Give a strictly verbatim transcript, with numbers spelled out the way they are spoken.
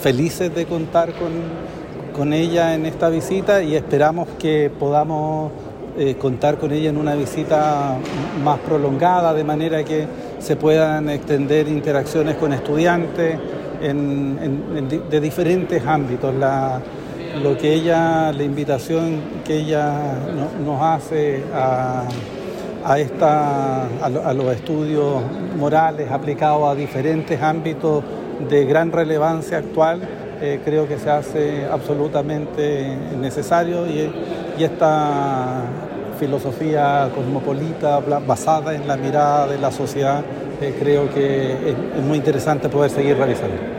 felices de contar con, con ella en esta visita y esperamos que podamos eh, contar con ella en una visita más prolongada, de manera que se puedan extender interacciones con estudiantes en, en, en, de diferentes ámbitos. La, lo que ella, la invitación que ella no, nos hace a, a, esta, a, a los estudios morales aplicados a diferentes ámbitos de gran relevancia actual, eh, creo que se hace absolutamente necesario y, y esta filosofía cosmopolita basada en la mirada de la sociedad, eh, creo que es, es muy interesante poder seguir realizando.